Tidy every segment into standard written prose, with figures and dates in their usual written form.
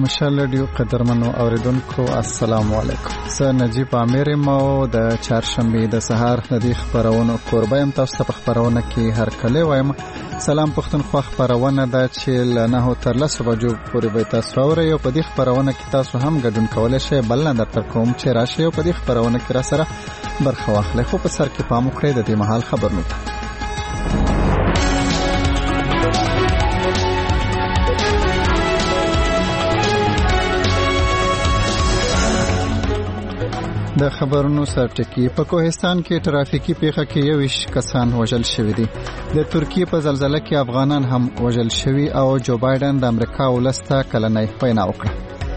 مشال رادیو قدرمنو اوریدونکو السلام علیکم. زه نجیب امیر مو د چهارشنبه د سهار د دې خبرونو قربا يم. تاسو په خبرونه کې هر کله وایم سلام پښتونخوا خبرونه ده چې له 9 تر 10 بجو پورې به تاسو اورئ او په دې خبرونه کې تاسو هم ګډون کولای شئ. بل نه درته کوم چې راشئ او په دې خبرونه کې را سره برخه واخلئ. خو په سر کې پام وکړئ د دې مهال خبرونه. د خبرونو سرټکی په کوهستان کې ترافیکي پیښه کې 21 کسان وژل شوي دي. د ترکیه په زلزلہ کې افغانان هم وژل شوي او جو بایدن د امریکا ولسته کلنۍ وینا وکړه.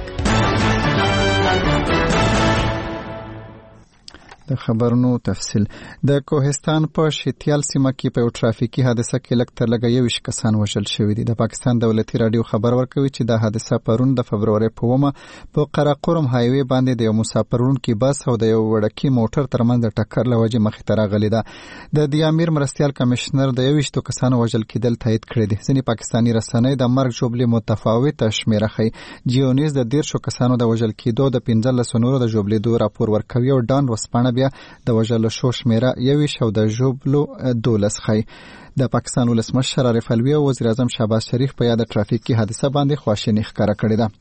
د خبرونو تفصیل. د کوهستان په شتیال سیمه کې په ترافیکي حادثه کې لږ تر لږه 21 کسان وژل شوي دي. د پاکستان دولتي رادیو خبر ورکوي چې د حادثه پرون د فبرवरी په 1 په قراقرم هایوي باندې د یو مسافرونکو بس او د یو وړکی موټر ترمنځ د ټکر لوجه مخې ته راغلی ده. د دیامیر مرستيال کمشنر د 21 کسانو وژل کېدل تایید کړی دي. ځینې پاکستاني رسنۍ د مرګ جوړلې متفاوته شمیره خي. جیونیز د 13 کسانو د وژل کېدو د 15 نورو د جوړلې راپور ورکوي او ډان وسپانه بیا د وژلو شو شمیره 21 او د جوبلو 12 خي. د پاکستان ولسمشر عارف علوی او وزیر اعظم شهباز شریف په یاد ترافیکي حادثه باندې خواشینی ښکاره کړې ده.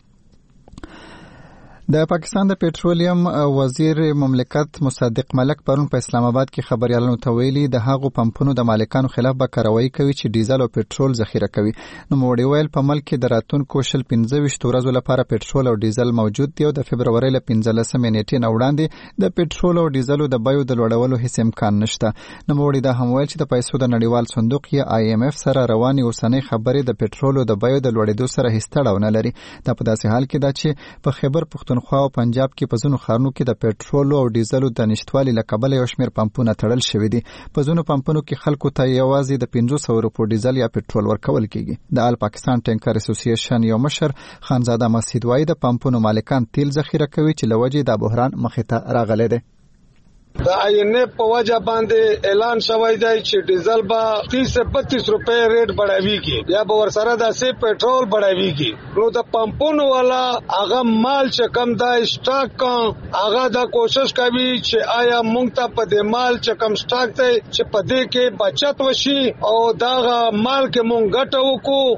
د پاکستان د پېټرولیم وزیر مملکت مصدق ملک پرون په اسلام آباد کې خبريالانو ته ویلي د هغو پمپونو د مالکانو خلاف به کاروایی کوي چې ډیزل او پېټرول ذخیره کوي. نو موړي ویل په ملک کې د راتلونکو 15 ورځو لپاره پېټرول او ډیزل موجود دی او د فبرवरी ل 15 نیټې نه وړاندې د پېټرول او ډیزل د بیو د لوړولو هیڅ امکان نشته. نو موړي دا هم ویل چې د پیسو د نړیوال صندوق یا IMF سره رواني اوسنۍ خبرې د پېټرول او د بیو د لوړېدو سره هیڅ تړاو نه لري. دا په داسې حال کې ده چې په خیبر پښتونخوا او پنجاب کې په ځینو ښارونو کې د پېټرول او ډیزل د نشټوالي له کبله یو شمېر پمپونه تړل شوي دي. په ځینو پمپونو کې خلکو ته یوازې د 500 روپو ډیزل یا پېټرول ورکول کېږي. د آل پاکستان ټینکر اسوسییشن یو مشر خانزاده مسعود وایي د پمپونو مالکان تیل ذخیره کوي چې لوجه د بحران مخې ته راغلی دی. د INF په وجه باندې اعلان شوی دی چې ډیزل به 30 سے 32 روپے ریټ بڑھاویږي یا به ورسره د سی پېټرول بڑھاویږي. نو د پمپونو والا هغه مال چې کم د سٹاک هغه د کوشش کوي چې آیا مونږ ته په دې مال چې کم سٹاک ته چې په دې کې بچت وشي او دا مال کې مونږ ګټه وکړو.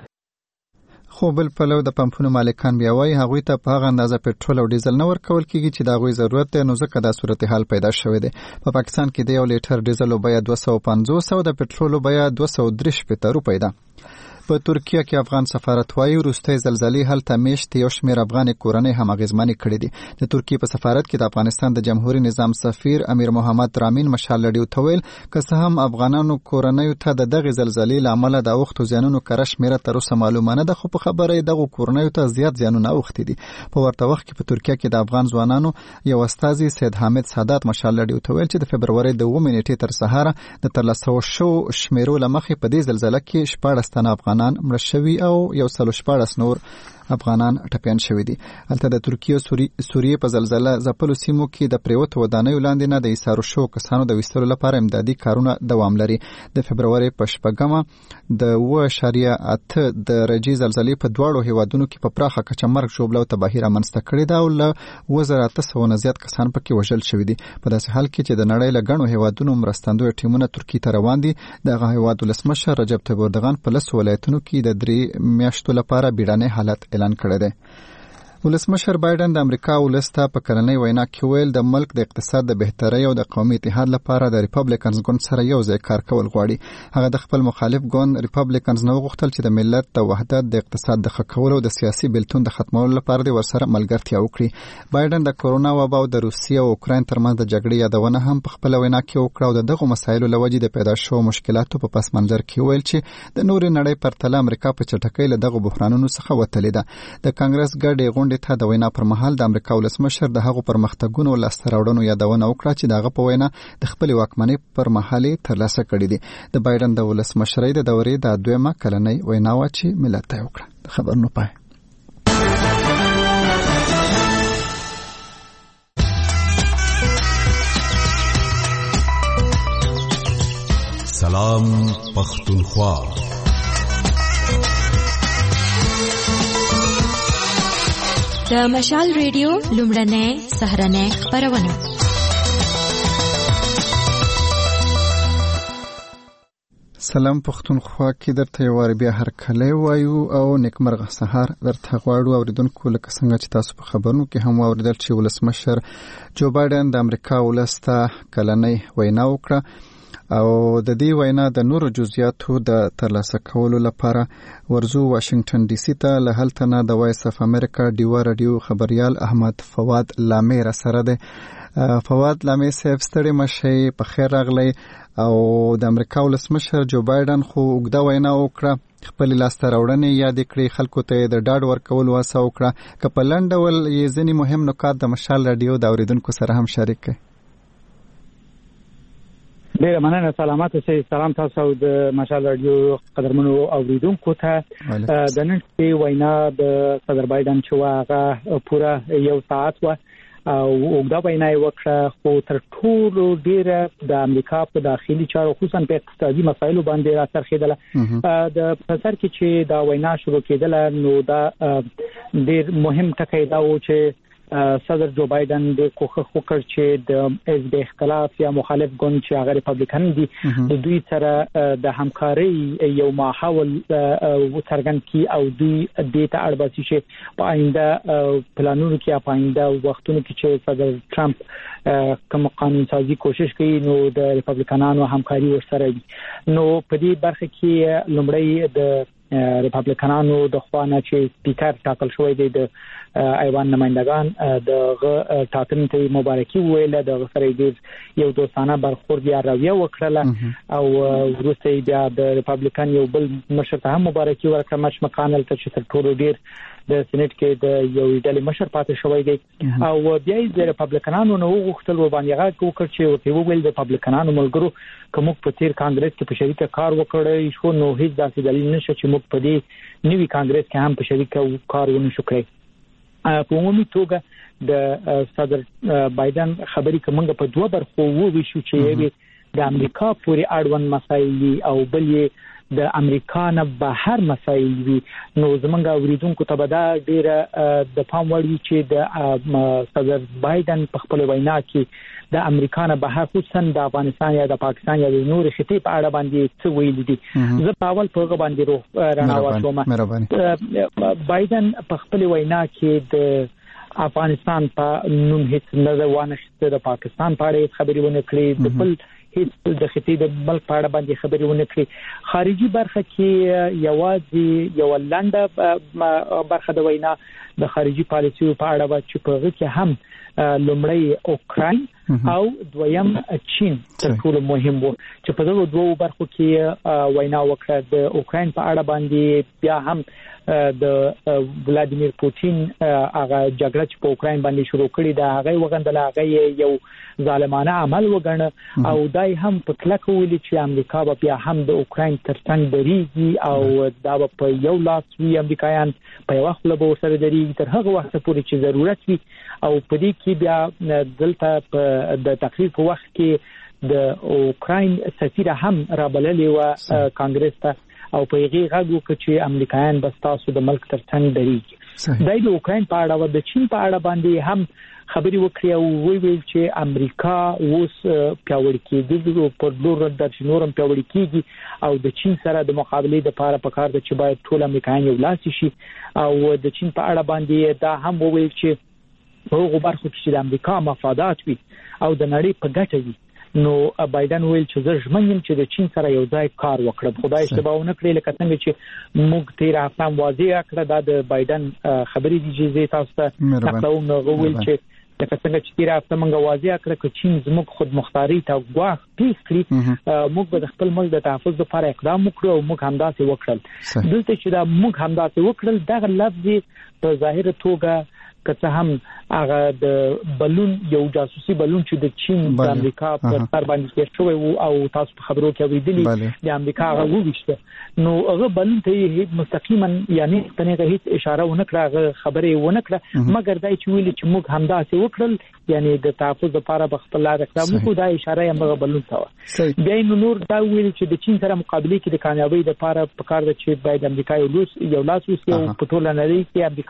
خو بل پلو د پمپونو مالکان بیا وایي هغوی ته په هغه اندازه پېټرول او ډیزل نه ورکول کېږي چې د هغوی ضرورت دی. نو ځکه دا صورتحال پیدا شوی دی. په پاکستان کې د 1 لیټر ډیزل بیه 250 او د پېټرول بیه 230 روپۍ ده. په ترکیه کې افغان سفارت وايي وروستۍ زلزلې هلته میشت یو شمېر افغان کورنۍ هم اغیزمنې کړې دي. د ترکیه په سفارت کې د افغانستان د جمهوریت نظام سفیر امیر محمد رامین مشال لډیو ته ویل که څه هم افغانانو کورنۍ ته د دغه زلزلې لامل د اوختو زیانونو کره شمیره تر اوسه معلومه نه ده. خو په خبره دغه کورنۍ ته زیات زیانونه اوختي دي. په ورته وخت کې په ترکیه کې د افغان ځوانانو یو استاذي سید حامد سادات مشال لډیو ته ویل چې د فبرवरी د 1 نیټې تر سهار د 300 شو شمیرو لمخې په دې زلزلې کې 14 تنه افغانان مړه شوي او 114 نور افغانان ټپیان شوي دي. هلته د ترکیه سوریه په زلزلہ ځپلو سیمو کې د پریوتو ودانیو لاندې نه د ایثارو شو کسانو د وستلو لپاره امدادي کارونه دوام لري. د فبرवरी په 8 د 2.8 درجه زلزلې په دواړو هیوادونو کې په پراخه کچه مرګ ژوبله او تباهي رامنځته کړې ده او له 1800 نه زیات کسان پکې وژل شوي دي. په داسې حال کې چې د نړۍ له ګڼو هیوادونو مرستندوی ټیمونه ترکیه ته روان دي. دغه هیواد ولسمشر رجب طیب اردوغان په 10 ولایتونو کې د 3 میاشتو لپاره بیړنی حالت اعلان کړی دی. ولسمشر بایدن د امریکا ولسته په کلنۍ وینا کې ویل د ملک د اقتصاد د بهترۍ او د قومي اتحاد لپاره د ریپبلیکنز ګوند سره یو ځای کار کول غواړي. هغه د خپل مخالف ګوند ریپبلیکنز نه وغوښتل چې د ملت د وحدت د اقتصاد د ښه کولو او د سیاسي بیلتون د ختمولو لپاره د ورسره ملګرتیا وکړي. بایدن د کورونا وبا او د روسیې او اوکراین ترمنځ د جګړې یادونه هم په خپل وینا کې وکړه او دغه مسایلو لوجې د پیدا شو مشکلاتو په پس منظر کې ویل چې د نورې نړۍ پرتله امریکا په چټکۍ له دغه بحرانونو څخه وتلې ده. د کانګرس ګډې غونډې ته د وینا پر مهال د امریکا ولسمشر د هغو پرمختګونو لاسته راوړنو یادونه وکړه چې دغه په وینا د خپل واکمنۍ پر مهال ترلاسه کړې دي. د بایدن د ولسمشرۍ د دورې د 2 کلنۍ وینا و چې ملت ته وکړه. خبر نو پای. سلام پښتونخوا. د مشال ریډیو لومړنۍ سهرنۍ خبرونه. سلام پښتونخوا کې درته یو وار بیا هر کله وایو او نیکمرغه سهار درته غواړو اوریدونکو. لکه څنګه چې تاسو په خبرونو کې هم اوریدل چې ولسمشر جو بایدن د امریکا ولسته کلنۍ وینا وکړه او د دې وینا د نورو جزئیاتو د ترلاسه کولو لپاره ورزو واشنگټن ډي سي ته له هلته نه د وایس اف امریکا ډیوا رادیو خبريال احمد فواد لامي را سره ده. فواد لامي صاحب ستړي مشه په خیر راغلی او د امریکا ولسمشر جو بایدن خو وګدا وینا وکړه، خپل لاسته راوړنې یاد کړې، خلکو ته د ډاډ ورکول واسه وکړه. که په لنډول یې ځینې مهم نکات د مشال رادیو د اوریدونکو سره هم شریک کړئ. ډیره مننه. سلامات اوسئ. سلام تاسو د مشال رادیو قدرمنو اوریدونکو ته. د نن شپې وینا د صدر بایدن چې هغه پوره یو ساعت و او وګدا وینا یې وکړه، خو تر ټولو ډیره د امریکا په داخلي چارو خصوصا په اقتصادي مسایلو باندې راڅرخېدله. د پسر کې چې دا وینا شروع کېدله نو دا ډیر مهم ټکی دا و چې صدر جو بایدن د کوښښ وکړ چې د حزب اختلاف یا مخالف ګوند چې هغه ریپابلیکن دي د دوی سره د همکارۍ یو ماحول څرګند کړي او دوی د ته اړباسي چې په آینده پلانونو کې په آینده وختونو کې چې صدر ټرمپ کوم قانون سازي کوشش کوي نو د ریپابلیکنانو همکاري ورسره وي. نو په دې برخه کې لومړی د ریپابلیکنانو د خوانه چې سپیکر ټاکل شوی دی د ایوان نمائندگان د ټاکنې ته مبارکي ویله، د سره دې یو دوستانه برخورد یا رویه وکړه او وروسته بیا د ریپابلیکن یو بل مشر ته هم مبارکي ورکړه، مچ مکانل ته چې تر ټولو ډیر د سېنات کې د یو ډلې مشر پاتې شوی دی او بیا د ریپابلیکنانو نو غوښتل وباندې هغه وکړ چې ورته ویل د ریپابلیکنانو ملګرو کوم په تیر کانګرس کې په شریکه کار وکړي شو نو هیڅ داسې دلیل نشته چې موږ په دې نوي کانګرس کې هم په شریکه کار ونه شو کړی. په عمومي توګه د صدر بایدن خبرې کومه په دوه برخو وویشو چې د امریکا پورې اړوند مسایل او بلې د امریکا نه بهر مسایل وي. نو زمونږ اوریدونکو ته به دا ډیره د پام وړ وي چې د صدر بایدن په خپل وینا کې د امریکا نه بهر خصوصا د افغانستان یا د پاکستان یا د نور خطې په اړه باندې څه ویل دي. زه په اول توګه باندې رڼا واچوم. بایدن په خپل وینا کې د افغانستان په نوم هیڅ نه وانخسته، د پاکستان په اړه خبرې ونه کړې، د بل هیڅ د خطې د ملک په اړه باندې خبرې ونه کړې. خارجي برخه کې یوازې یو لنډه برخه د وینا د خارجي پالیسي په اړه و چې په هغه کې هم لومړی اوکراین او دویم چین تر ټولو مهم وو چې په دغه دوه برخو کې وینا وکړه. د اوکراین په اړه باندې بیا هم د ولادیمیر پوتین هغه جګړه چې په اوکراین باندې شروع کړې ده هغه وغندله، هغه یو ظالمانه عمل وګڼه او دای هم په کلکه ویلي چې امریکا به بیا هم د اوکراین ترڅنګ درېږي او دا به په یو لاس وي، امریکایان په یو وخت به ورسره درېږي تر هغه وخت پورې چې ضرورت وي. او په دې کې بیا دلته د تقریر په وخت کې د اوکراین سفیر هم رابللې و کانګرس ته او په هغه غږ وکړ چې امریکایان بس تاسو د ملک ترڅنګ درېږي. د اوکراین په اړه او د چین په اړه باندې هم خبرې وکړې او ویل چې امریکا اوس پیاوړی کېږي په لور د نورم پیاوړی کېږي او د چین سره د مقابلې لپاره پکار ده چې باید ټول امریکایان یو لاس شي. او د چین په اړه باندې دا هم ویل چې هغه برخو کې د امریکا مفادات وي او د نړۍ په ګټه وي. نو بایدن ویل چې زه ژمنم چې د چین سره یو ځای کار وکړم. خدای اشتباه ونه کړی لکه څنګه چې موږ تیر هفته واضح کړه دا د بایدن خبرې دي چې تاسو ته نقلوم. نو ویل چې لکه څنګه چې تیر هفته موږ واضح کړه چې چین زموږ خود مختاری ته ګواښ پیښ کړی، موږ به خپل ملک د تحفظ لپاره اقدام وکړو او موږ همداسې وکړل. دلته چې دا موږ همداسې وکړل دغه لفظ په ظاهر توګه که هم هغه د بلون یو جاسوسي بلون چې د چین د امریکا په سر باندې کې شوی او تاسو په خبرو کې اوریدلی د امریکا هغه وښته نو هغه بلون ته مستقیما یعنی څنګه هیڅ اشاره ونه کړه، خبرې ونه کړه، مګر دای چې ویل چې موږ همداسې وکړل یعنی د تحفظ لپاره بخپل اقدام وکړو. دا اشاره یې هغه بلون ته و. بیا نور دا ویل چې د چین سره مقابله کې د کامیابی لپاره پکار ده چې باید امریکا یو لاس وسي او په ټول نړۍ کې امریکا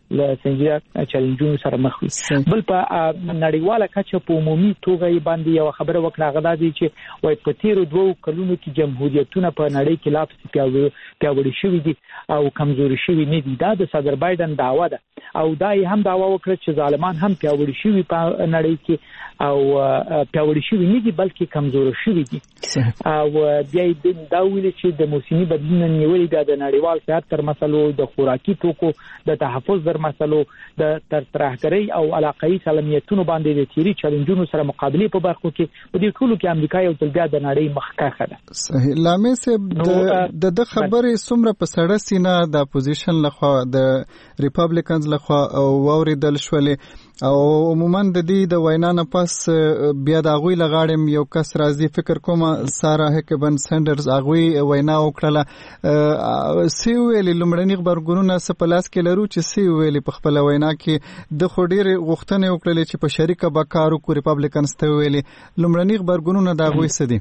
له سنجیده چیلنجونو سره مخ وي. بل په نړیواله کچه په عمومي توګه باندې یو خبره وکړه غدا دي چې وای په تیرو 2 کلونو کې جمهوریتونه په نړۍ کې لا پیاوړي شوي دي او کمزوري شوي نه دي. دا د صدر بایدن دعوه ده او دا هم دعوه وکړه چې ظالمان هم پیاوړي شوي په نړۍ کې او پیاوړي شوي نه دي بلکې کمزوري شوي دي. او بیا دا ویل چې د موسمي بدلون نیولې د نړیوال صحت تر مسلو د خوراکي توکو د تحفظ در مسلو د ترهګرۍ او علاقايي سالمیتونو باندې د تیری چیلنجونو سره مقابله په برخو کې په دې ټولو کې امریکا یو ځل بیا د نړۍ مخکښه ده. صحیح. لامې سه د خبرې څومره په سړه سینه د اپوزیشن لخوا د ریپابلیکنز لخوا واوریدل شولې او عموما د دې د وینا نه پس بیا د غوی لغاړم یو کس راځي فکر کوم سارا هکبن سندرز غوی وینا وکړه سی ویلې لمړنی خبرګونونه سپلاس کې لرو چې سی ویلې په خپل وینا کې د خډیر غوښتنې وکړلې چې په شریکه بکارو کو ریپابلیکنز ته ویلې لمړنی خبرګونونه دا غوی سدي.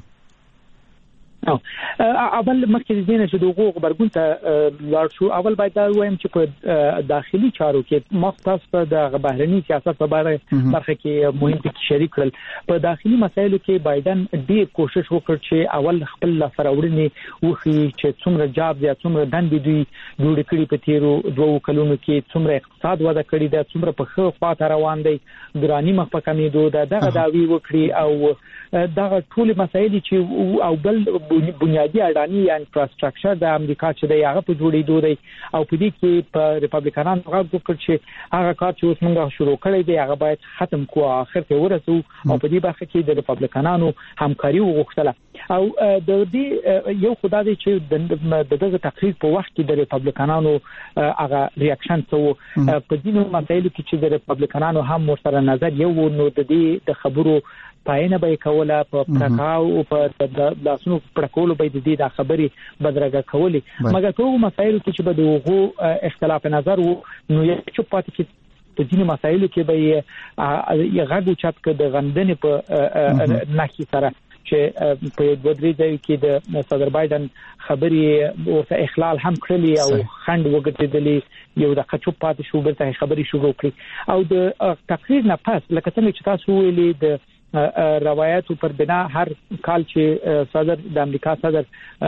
اول مخکې د دې چې دغه خبرګون ته لاړ شو اول باید دا وایم چې په داخلي چارو کې مختص په د بهرني سیاست په اړه برخه کې مهم ټکي شریک کړل. په داخلي مسایلو کې بایدن ډېر کوشش وکړ چې اول خپل لفراوړنې وخی چې څومره جاب یا څومره دندې دوی جوړ کړي په تیرو 2 کلونو کې څومره اقتصاد وده کړی دا څومره په خو خواته روان دی ګرانی مخ په کمیدو دغه داوی وکړي او دغه ټول مسایل چې او بل بنیادی اډانی یا انفراستراکچر د امریکا چې د هغه په جوړېدو دی او په دې کې په ریپابلیکانانو هغه وکړ چې هغه کار چې اوس موږ شروع کړی دی هغه باید ختم کو اخر ته ورسو او په دې برخه کې د ریپابلیکانانو همکاري وغوښتله او د دې یو خدای دی چې د دغه تقریر په وخت کې د ریپابلیکانانو هغه ریاکشن څو په دې مسایلو کې چې د ریپابلیکانانو هم ورسره نظر یو نو د دې د خبرو پاینه به کوله په پرکاو او په لاسونو پرکولو به د دې د خبرې بدرګه کولې مګر ټول مسایل چې به دغه اختلاف نظر وو نو یو چې پاتې کې په دې مسایلو کې به یو غږ چات کې د غندنې په نخي سره چې په دوه درې ځای کې د صدر بایدن خبرې او اخلال هم کړلی او خند وګرځیدلی یو د قچو پاتې شو بل ته خبرې شروع کړې او د تقریر نه پس لکه څنګه چې تاسو ویلي د روایتو پر بنا هر کال چې صدر د امریکا صدر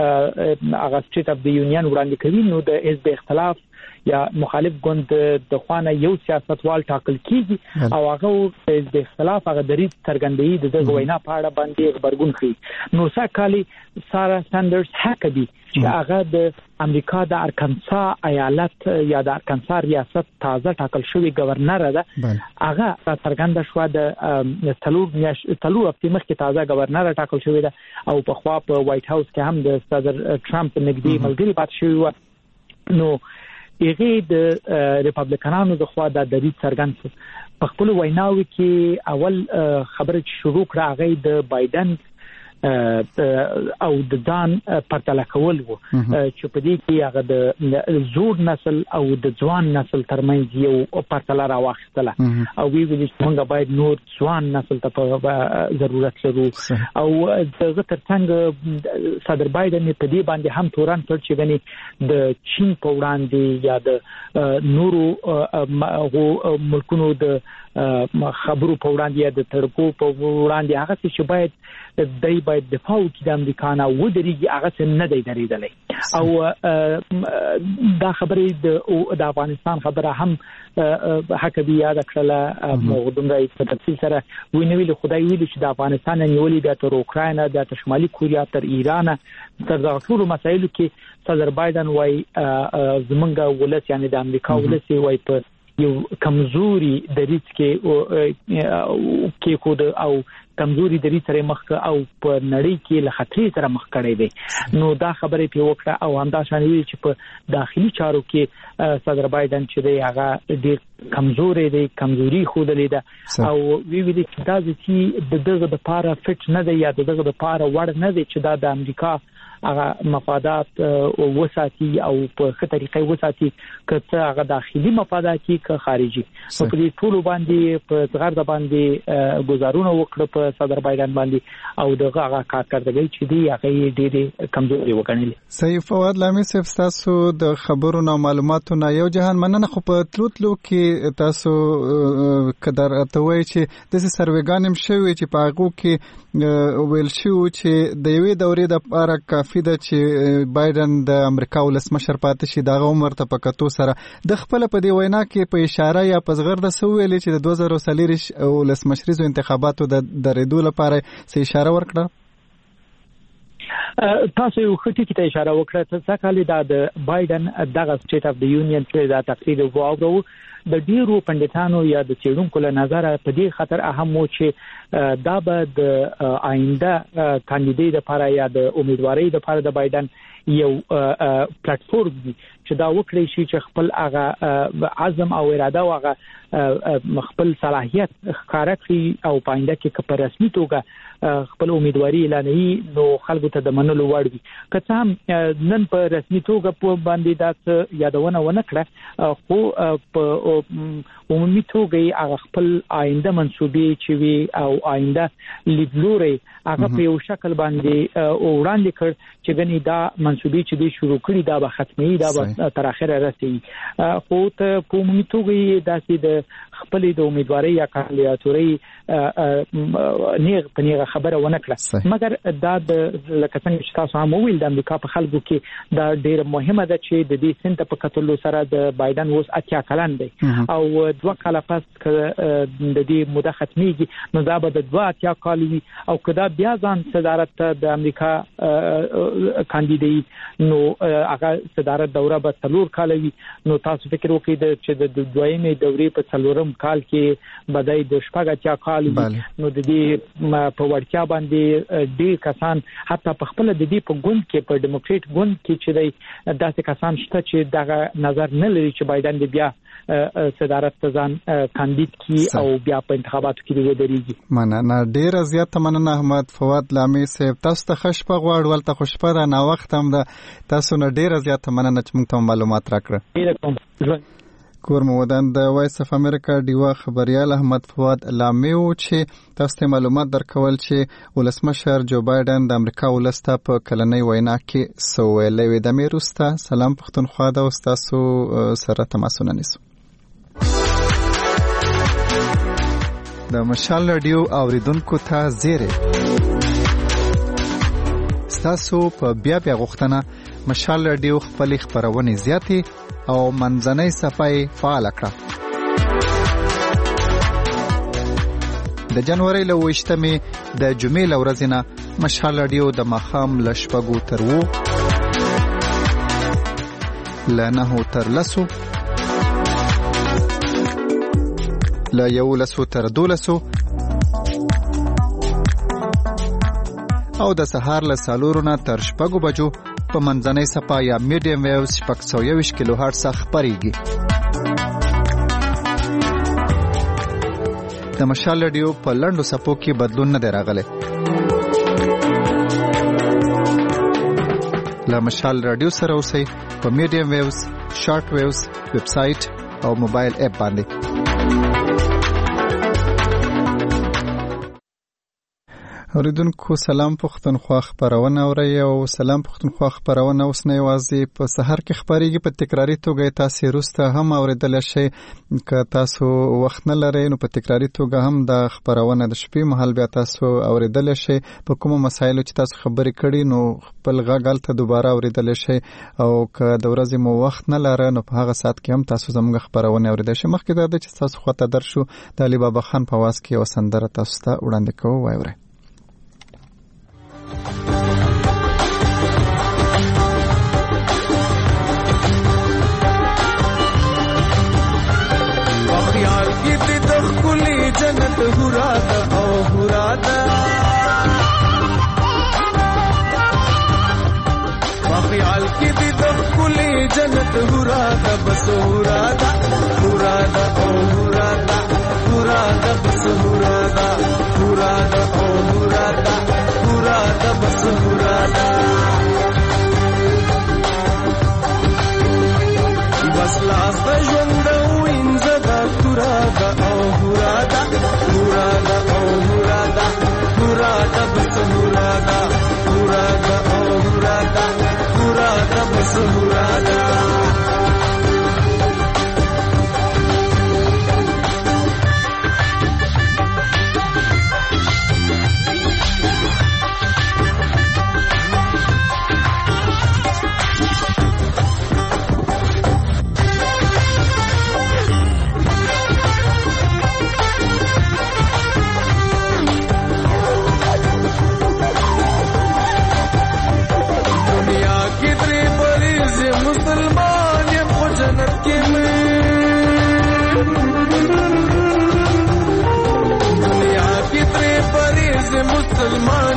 هغه سټیټ اف د یونین وړاندې کوي نو د حزب اختلاف یا مخالف ګوند د خوانه یو سیاستوال ټاکل کیږي او هغه د اختلاف هغه دریځ څرګندوي د دغه وینا په اړه باندې خبرګون کوي. نو ساکالي سارا ساندرز هکبي چې هغه د امریکا د ارکانسا ایالت یا د ارکانسا ریاست تازه ټاکل شوی گورنر ده هغه څرګنده شو د تلو اپتیمخ کې تازه گورنر ټاکل شوی ده او په خوا په وایټ هاوس کې هم د صدر ټرمپ نږدې ملګری پات شوی و. نو هغه د ریپابلیکانانو د خوا د دریځ څرګند په خپل ویناوي کې اول خبره شروع کړه هغه د بایدن او د ځان پرتله کول وو چې په دې کې هغه د زوړ نسل او د ځوان نسل ترمنځ یو پرتله راوخستله او وی ویل چې موږ باید نور ځوان نسل ته ضرورت لرو او دغه ترڅنګ صدر بایدن په دې باندې هم تورن کړ چې غني د چین په وړاندې یا د نورو ملکونو د خبرو په وړاندې یا د ترکو په وړاندې هغه چې باید دفاع وکړي د امریکا نه ودرېږي هغه څه نه دی درېدلی او دا خبرې د افغانستان خبره هم حکبي یاد کړله موضوع راي په تفصیل سره وینوي له خدای ویل چې د افغانستان نیولې د تر اوکراین د شمالي کوریا تر ایران تر دغه ټول مسایلو کې صدر بایدن وايي زمونږ ولس یعنی د امریکا ولس وايي په یو کمزوري دریځ کې کود او کمزوري دریځ سره مخ او په نړۍ کې له خطرې سره مخ کړي دي نو دا خبره په وکړه او همدا شانوي چې په داخلي چارو کې صدر بایدن چې دی هغه ډېر کمزوري دی کمزوري خودلې ده او وی ویل چې دا چې دغه د پاره فټ نه دی یا دغه د پاره وړ نه دی چې دا د امریکا هغه مفادات وساتي او په ښه طریقې وساتي که هغه داخلي مفادات کې خارجي په دې ټول باندې په صغر د باندې گزارونه وکړه په صدر بایدن باندې او دغه هغه کارکړدګي چې دی هغه ډېری کمزوري وګڼل. صحیح فواد لامي صاحب تاسو د خبرونو معلوماتو نه یو جهان مننه خو په تلوتلو کې تاسو قدر اتوي چې د سروېګانم شوی چې په هغه کې ویل شو چې د یوې دورې د لپاره کافي ده چې بایدن د امریکا ولسمشر پاتې شي د عمر ته پکاتو سره د خپل په دی وینا کې په اشاره یا په صغر د سویل چې د 2023 ولسمشریزو انتخاباتو د درېدو لپاره سې اشاره ورکړه. تاسو یو خټی کې اشاره وکړه چې ځکه د بایدن دغه سټیټ اف د یونین چې دا تقریر وغوړو د ډیرو پندتانو یا د چیرونکو له نظر په دې خطر اهم و چې دا به د آینده کاندیدټ لپاره یا د امیدوارۍ لپاره د بایدن یو پلیټفورم دی چې دا وکړي شي چې خپل هغه عزم او اراده او هغه خپل صلاحیت ښکارا کړي او پاینده کې په رسمي توګه خپل امیدواري اعلانوي نو خلکو ته د منلو وړ وي. که څه هم نن په رسمي توګه په باندې دا یادونه ونه کړه خو په عمومي توګه هغه خپل آینده منسوبې چې وي او آینده لیدلوري هغه په یو شکل باندې وړاندې کړ چې غني دا منسوبې چې دی شروع کړي دا به ختمي دا به تر اخره رسي خو ته په عمومي توګه داسې د خپل د امیدوارۍ یا کاندیداتوري نیغه خبره ونه کړه مګر دا د لکه څنګه چې تاسو هم ویل د امریکا په خلکو کې دا ډېر مهمه ده چې د دې سنت په کتلو سره د بایدن اوس 80 کلن دی او 2 کال پس د دې موده ختميږي نو دا به د 2 کال وي او کدا بیا ځان صدارت د امریکا کاندیدټ نو هغه صدارت دوره به 3 کال وي نو تاسو فکر وکړئ چې د دویمې دورې په 4 کال کې بدای د 8 کال نو د دې په وړتیا باندې ډېر کسان حتی په خپل د دې په ګوند کې په ډیموکریټ ګوند کې چې داسې کسان شته چې دغه نظر نه لري چې بایدن د بیا صدارت ته ځان کاندید کی او بیا په انتخاباتو کې ودرېږي. مننه ډېر زیات مننه احمد فواد لامي صاحب تاسو ته خوشبه غواړ ولته خوشبه را نا وخت هم ده تاسو نه ډېر زیات مننه چې موږ ته معلومات راکړه. کور مودان د وایس اف امریکا دیوا خبريال احمد فواد لامي او چې تاسو ته معلومات درکول چې ولسمشر جو بایدن د امریکا ولسته په کلنۍ وینا کې سویلې وې د میروستا سلام پښتونخوا د تاسو سره تماسونه نیسو. د مشال رادیو اوریدونکو ته زیره تاسو په بیا غوښتنه مشال رادیو خپل خبرونه زیاتې او منځنۍ صفای فعال کړه. د جنوري له 28مې د جمعې ورځې نه مشال رادیو د مخام ل شپږو تر 9 ل 9 تر 10 ل 11 تر 12 او د سهار له 4 نه تر 6 بجو په منځنۍ صفا یا میډیم ویوز 621 کیلو هرتز خبريږي. د مشال رادیو په لندو صفو کې بدلون نه راغلی. له مشال رادیو سره اوسئ په میډیم ویوز، شارټ ویوز، ویب سټ او موبایل اپ باندې. اوریدونکو سلام پښتونخوا خبرونه اوري او سلام پښتونخوا خبرونه اوس نه یوازې په سحر کې خبريږي په تکراری توګه تاسو روسته هم اوریدل شي که تاسو وخت نه لرئ نو په تکراری توګه هم د خبرونه د شپې مهال بیا تاسو اوریدل شي په کومو مسایلو چې تاسو خبرې کړي نو خپل غاګل ته دوباره اوریدل شي او که د ورځې مو وخت نه لرئ نو په هغه سات کې هم تاسو زموږ خبرونه اوریدل شي. مخکې دا چې تاسو خواته درشو د علي بابا خان په واس کې وسندره تاسو ته وړاندې کوو وایو. جنت هرادا او هرادا خیال کی دی دخلی جنت هرادا بس هرادا هرادا او هرادا هرادا بس هرادا هرادا او هرادا هرادا بس هرادا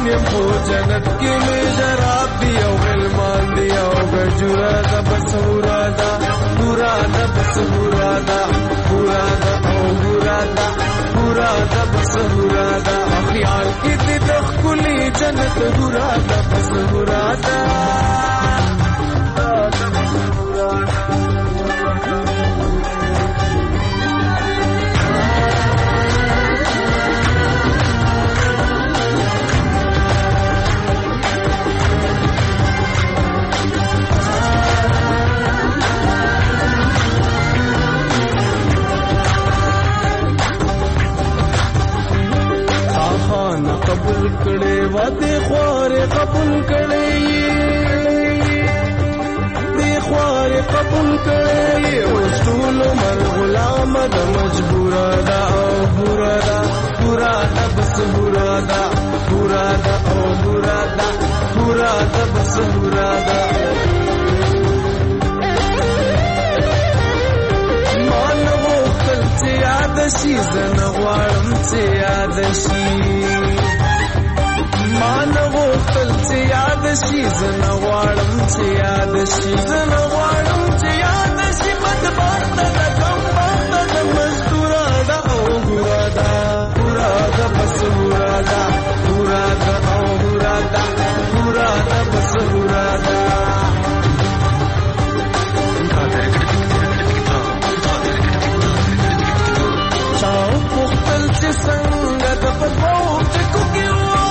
یم خو جنت کې مې شراب دی او غلمان دی او ګجورا ده بس هورا ده پورا ده بس هورا ده پورا ده او هورا ده پورا ده بس هورا ده خیال کې دې د ښکلي جنت هورا ده بس هورا ده قبول کړي واده خواره قبول کړي دې خواره قبول کړي وصول مر غلام د مجبورا دا او بورا دا پورا دا بس بورا دا پورا دا او بورا دا پورا دا بس بورا دا مان وکړ چې یاد شي زنه غواړم چې یاد شي مان غوښتل چې یاد شي زنه غواړم چې یاد شي زنه غواړم چې یاد شي بدبار ته د کم باته د مزدورا ده او ګورا ده پورا ده بس ګورا ده پورا ده او ګورا ده پورا ده بس ګورا ده چاو پختل چې څنګه د پخوب چې کوکي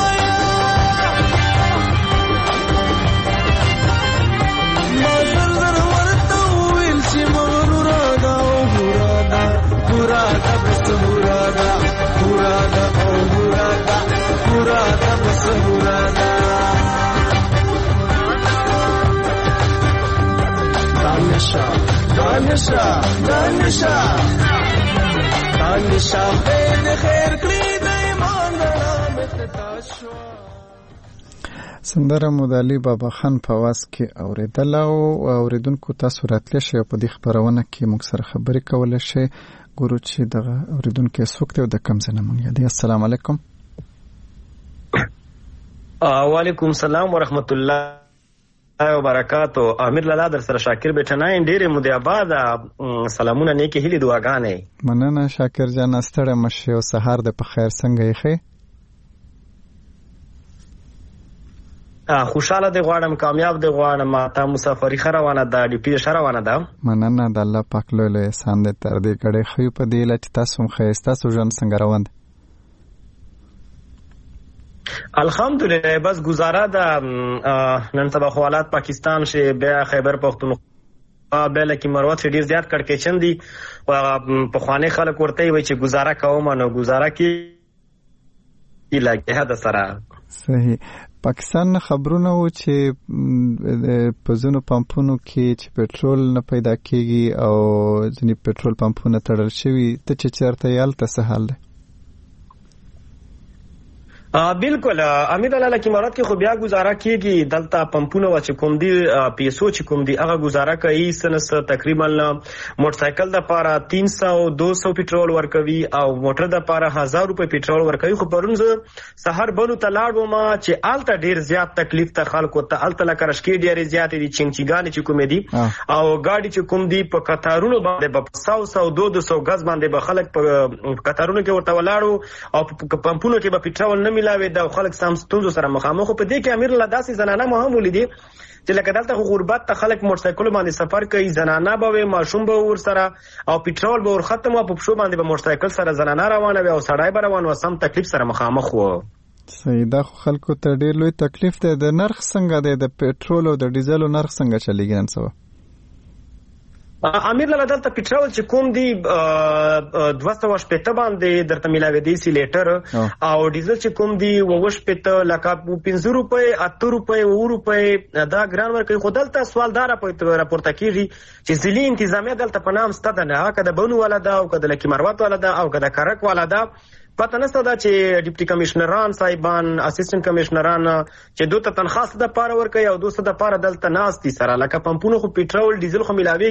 دانشا خیر خیر کړی د ایمان رڼا سندره مودالي بابا خان په واس کې اوریدل او اوریدونکو تاسو راتلی شئ په دې خبرونه کې موږ سره خبرې کولای شئ ګورو چې دغه اوریدونکو څوک دی او د کوم ځای نه مونږ یادي. السلام علیکم. وعلیکم السلام ورحمت الله وبرکاتو. امیر لالا در سره شاکر بیٹناین ډېرې مودې آباد سلامونه نیکې هیلې دعاګانې. مننه شاکر جان ستړی مشې او سهار د په خیر څنګه یې ښې؟ خوشاله دی غواړم کامیاب دی غواړم تا مسافري ښه روانه ده ډیوټي ښه روانه ده. مننه د الله پاک لوی لوی احسان دی تر دې کړی ښه یو په دې هیله چې تاسو هم ښه یاست. ستاسو ژوند څنګه روان دی؟ الحمدلله بس گزاره ده. نن سبا خو حالات پاکستان شي بیا خیبر پختونخوا بیا لکه مروت ډیر زیات کړکېچن دي په خوانې خلک ورته وي چې گزاره کوم نو گزاره کې لګه ده سره. صحیح. پاکستان خبرونه و چې په ځینو پمپونو کې چې پټرول نه پیدا کیږي او ځینې پټرول پمپونه تړل شوي ته چې چېرته یې هلته څه حال دی؟ بالکل امید الله لکه امارات کې خو بیا گزاره کیږي دلته پمپونه و چې کوم دي پیسو چې کوم دي هغه گزاره کوي سنس تقریبا موټر سایکل د پاره 300-200 پټرول ورکوي او موټر د پاره 1000 روپے پټرول ورکوي. خو پرونځ سحر بنو تلاړو ما چې آلته ډیر زیات تکلیف ته خلکو ته آلته لکه رشکې ډیر زیات دي چنګچګان چې کوم دي او گاډي چې کوم دي په قطارونو باندې په 100-200 غز باندې به خلک په قطارونو کې ورته ولاړو او په پمپونو کې به پټرول نه ملاوي دا خلک سم ستونزو سره مخامخ. په دې کې امیر الله داسې زنانه مهم ولیدي چې لکه دلته غربت ته خلک موټر سایکل باندې سفر کوي زنانه به وي ماشوم به ور سره او پټرول به ور ختم او په پښو باندې به موټر سایکل سره زنانه روانه وي او سړی به روان و سم تکلیف سره مخامخ وو. صحیح. دا خلکو ته ډیر لوی تکلیف دی. د نرخ څنګه دی د پټرول او د ډیزلو نرخ څنګه چلیږي نن سبا؟ امیر لالا دلته پټرول چې کوم دی 280 باندې درته ملاوي دی سی لیټر او ډیزل چې کوم دی 280 لکه 15 روپے 8 روپے 9 روپے دا ګران ورکوي. خو دلته سوالدار راپورته کیږي چې ځلې انتظامیه دلته په نام ستده نه کده بونو والا دا او کده لکه مروت والا دا او کده کرک والا دا پته نشته دا چې ډیپټي کمشنران صاحبان اسسټنټ کمشنران چې دوته تنخواست د پاره ورکوي او دوسته د پاره دلته ناستي سره لکه پمپونو خو پټرول ډیزل خو ملاوي.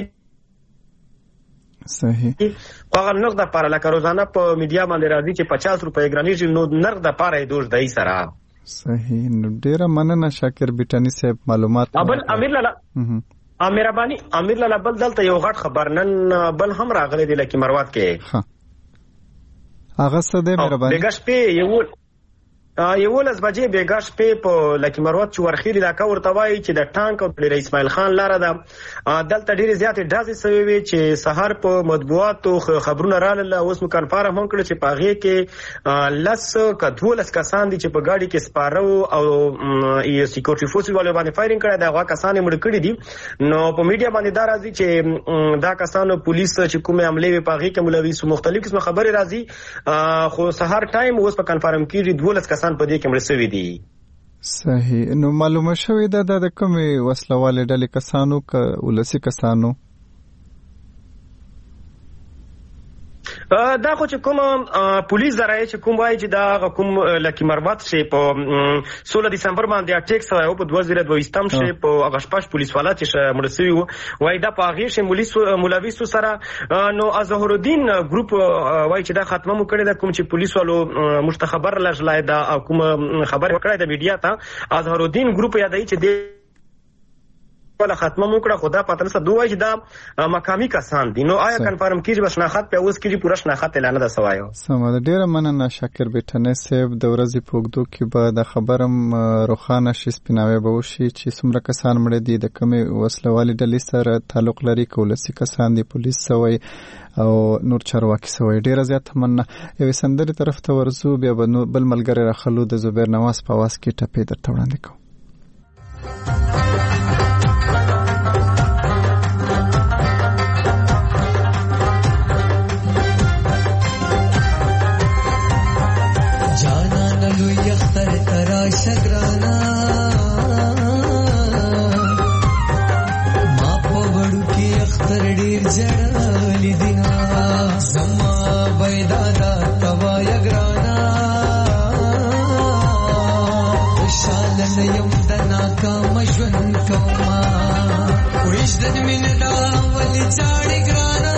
صحیح. هغه نرخ د پاره لکه روزانه په میډیا باندې راځي چې 50 روپے ګرانیږي نو نرخ د پاره دوج دای سره. صحیح. نو ډیره مننه شاکر بیٹانی صاحب معلومات. بل امیر لالا مهرباني امیر لالا بل دلته یو غټ خبر نن بل هم راغلی دی لکه مروات کې. ها هغه څه دی مهرباني؟ بیګاش په یو لس بجې بیګاش په لکه مروات چې ورخیل علاقه ورته وایي چې د ټانک او د اسماعیل خان لاره ده. دلته ډېرې زیاتې ډازې سوي وي چې سهار په مطبوعاتو خبرونه راغله. اوس مو کنفارم هم کړ چې په هغې کې 12 کسان دي چې په ګاډي کې سپاره او سیکورټي فورسز والو باندې فایرینګ کړی دی. هغه کسان یې مړه کړي دي. نو په میډیا باندې دا راځي چې دا کسانو پولیس چې کومې حملې وي په هغې کې ملوث مختلف قسمه خبرې راځي. خو سهار ټایم اوس په کنفارم کېږي 12 کسان په دې کې مړه شوي دي. صحیح. نو معلومه شوې ده د کومې وسلوالې ډلې کسانو که ولسي کسانو؟ دا خو چې کوم پولیس ذرایع چې کوم وایي چې دا کوم لکه مروت شي په 16 دسمبر باندې اټیک شوی او په 2022 شي په هغه شپږ پولیس والا چې مړ شوي وو وایي دا په هغې شي ملوث سره. نو اظهر الدین ګروپ وایي چې دا ختمه مو کړې ده. کوم چې پولیس والو موږ ته خبر لږلای دا او کوم خبر وکړی د میډیا ته اظهر الدین ګروپ یادوي چې د ولا ختمه مو کړه. خدا پاتنه سره دوه چې دا مقامی کسان دي. نو آیا کنفرم کیږي بشناخت په اوس کیږي پوره شناخت اعلان ده سوایو. سمه ډیره مننه شاکر بیٹانی صاحب. د ورځې په اوږدو کې به د خبرم روښانه شي سپیناوی به وشي چې څومره کسان مړه دي د کومې وسلوالې ډلې سره تعلق لري که ولسي کسان دي پولیس سوی او نور چارواکي سوی. ډیره زیاته مننه. یوې سندرې طرف ته ورځو بیا به بل ملګری راخلو د زبیر نواز په اواز کې ټپې درته وړاندې کوو. شګرانا ما په وړو کې اختر ډیر جړلې دینا زما بيدادا توا یګرانا خوشاله نه یم د ناکام ژوند کوما وېش د مين دا ولې چاړې ګرانا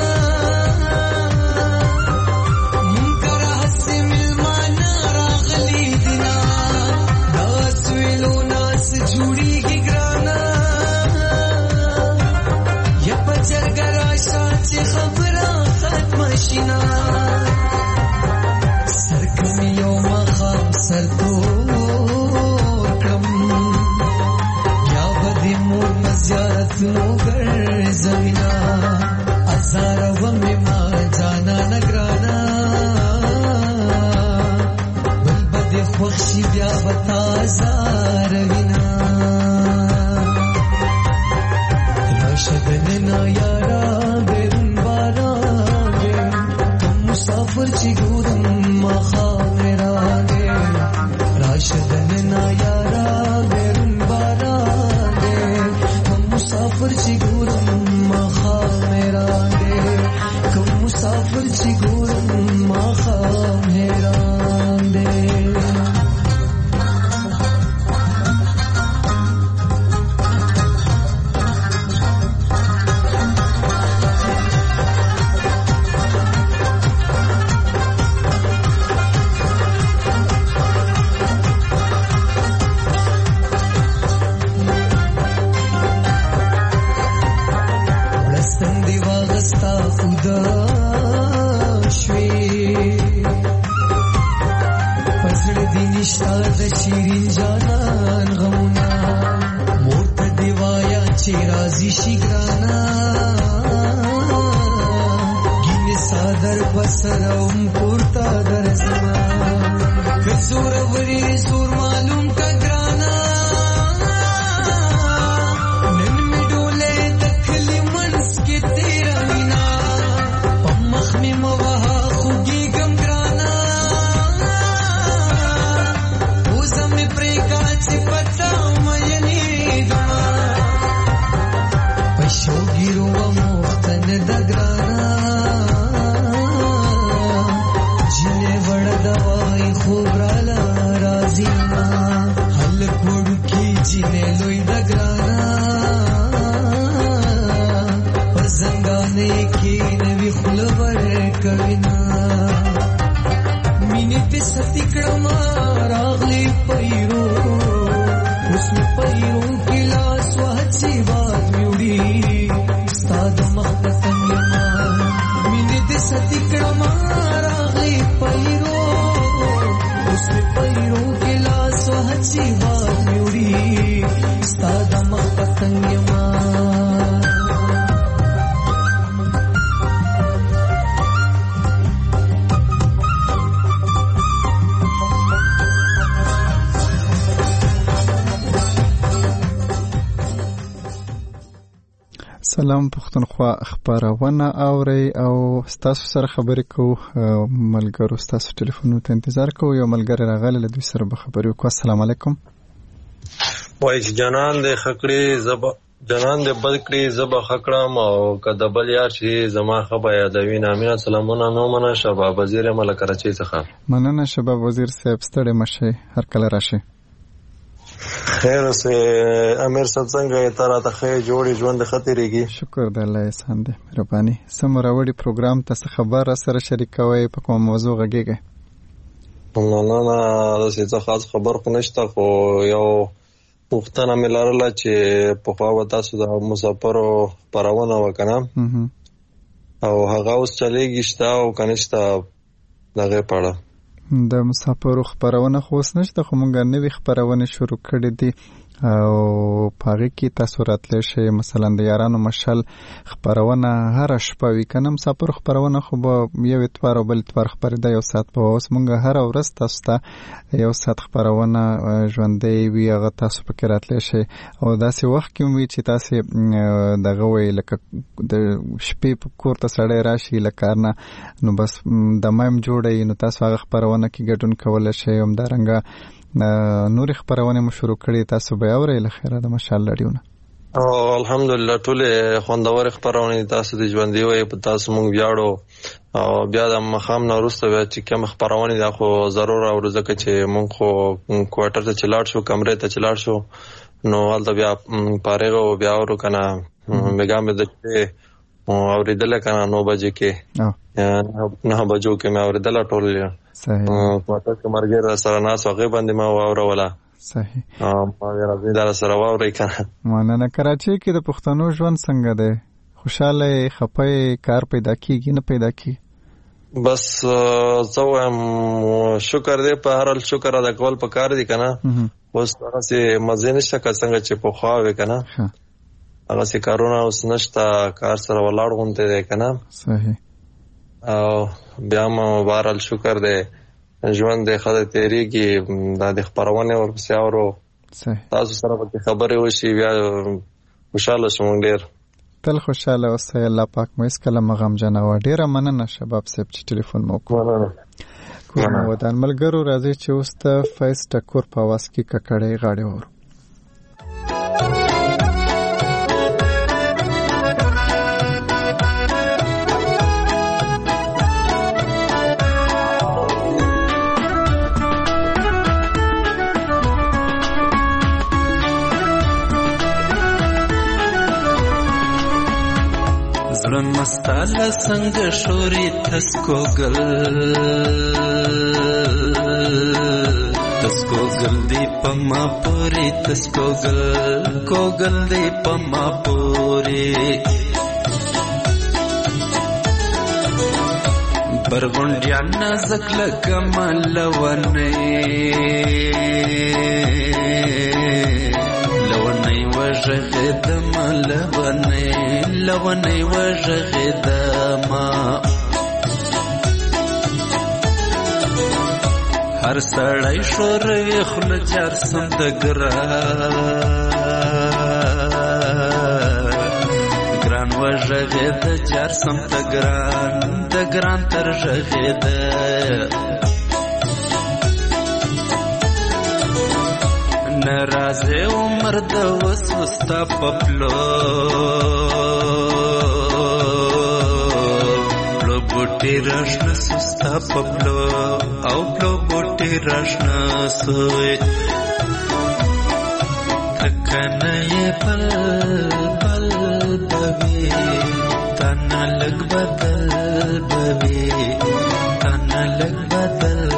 مینه په ستیکړه ما راغلی پیرو چې باد میوړي ستا د مخ پتنګ یما سلام پښتونخوا خبرونه اوري او تاسو سره خبرې کوو ملګرو تاسو ټلیفونونو ته انتظار کوو یو ملګری راغلی له دوی سره به خبرې وکړو. السلام علیکم. وای چې جنان دې خکړې زب جنان دې بد کړې زب خکړم او کده بل یار چې زما خبر یادوي نامینه سلامونه نو منه شباب وزیر مل کراچۍ څخه مننه شباب وزیر صاحب ستړي مشه هر کله راشي خیر اوسه امیر صاحب څنګه تر ته خې جوړي ژوند خطرېږي شکر د الله احسان دی مهرباني سمراوړي پروګرام ته خبر سره شریکوي په کوم موضوع غږیږي نه دا څه خاص خبر خو نشته خو یو پښتنه ملارله چې په خوا تاسو د مسافرو پرونه وکنه او هغه اوس چلےږي شتا او کنيشتا دغه پړه د مسافرو خبرونه خو اوس نشته خو مونږ نوې خبرونه شروع کړې دي او پاره کې تاسو راتلی شئ مثلا د یارانو مشل خبرونه هر شپه وی کنه مسافر خبرونه خو به یو اتوار او بل اتوار خبرې د یو ساعت په اوس مونږ هر ورځ تاسو ته یو ساعت خبرونه ژوندې وی هغه تاسو پکې راتلی شئ او داسې وخت کې وی چې تاسو دغه وی لکه د شپې په کور ته سړی راشي لکارنه نو بس د مایم جوړي نو تاسو هغه خبرونه کې ګډون کولای شئ هم دارنګه نور خبرونه مو شروع کړي تاسو به اورئ له خیره د ماشاءالله ډیونه او الحمدلله ټول خوندور خبرونه تاسو د ژوند دی وي په تاسو مونږ بیاړو او بیا د مخام نه وروسته چې کوم خبرونه دا خو ضرور او ځکه چې مونږ خو کوارټر ته چلاړ شو کمرې ته چلاړ شو نو ولته بیا پارېغو بیا ورو کنه میګام د اوریدل کنه 9 بجې کې 9 بجو کې مې اوریدل ټول صحیح کوارټر کې مرګ سره ناس هغه باندې ما واوروله صحیح ما راځي دا سره واوري کنه ماننه کراچۍ کې د پښتنو ژوند څنګه دی خوشاله خپای کار پیدا کیږي نه پیدا کی بس زوم شکر دې په هر حال شکر ادا کول په کار دي کنه اوس هغه سي مزه نشته څنګه چې په خوا وي کنه هغه سي کارونه اوس نشته کار سره ولاړ غونته دي کنه صحیح او بیا ما بهرحال شکر دې ژوند دې خدای تیریږي د خبرونه ورپسې اورو تاسو سره په خبرې وشي بیا خوشاله شوم ډیر تل خوشاله اوسئ الله پاک مو هیڅ کله مغم جنوا ډیره مننه شباب صاحب چې ټلیفون مو وکړ کوم ودان ملګرو راځي چې اوس ته فیس ټکور په واس کې ککړې غاړې ورو مستاله څنګه شوري تسکوګل دی پما پوري تسکوګل کوګل دی پما پوري برغونډیا نازک لکمل ونه وژغدم لونی وژغدم هر سړی شوروي خل جار سم د ګران وژغد جار سم د ګران تر ژغد نرازه عمر د وسوستا پپلو پلو بوټي راشنا سستا پپلو او پلو بوټي راشنا سوی تکنه پل پل بوي تانا لګ بدل بوي تانا لګ بدل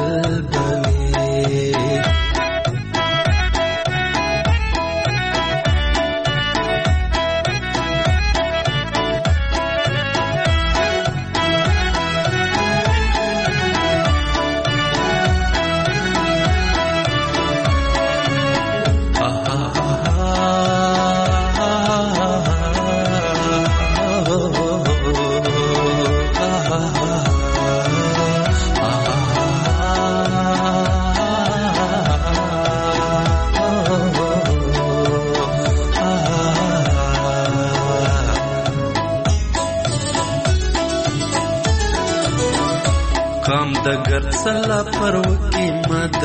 ډګر سلا پر وکی ما د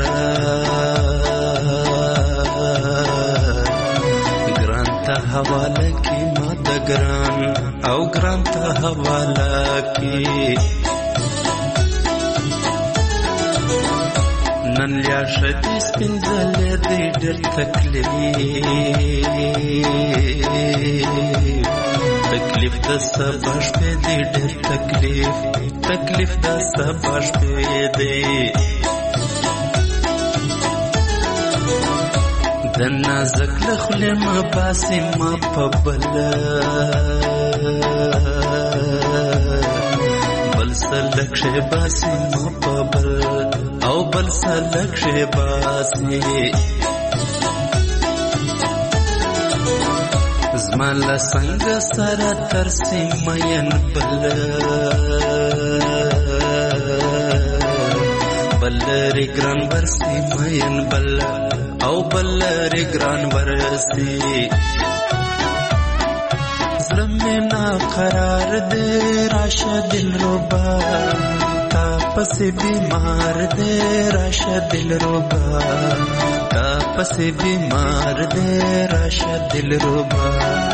ګران ته حواله کی ما د ګران او ګران ته حواله کی نن لیا شدی سپینځلې دې ډېر تکلیف د سبا شپې دې ډېر تکلیف د سبا شپې دې د نازک له خولې ما باسي ما په بل سلک شي باسي ما په او بل سلک شي باسي زمان لسنگ سر ترسی مین بلری گران برسی مین او بلری گران برسی زلمنا قرار دے راشا دل ربا تا پس بیمار دے راشا دل ربا تا پس بیمار دے راشا دل ربا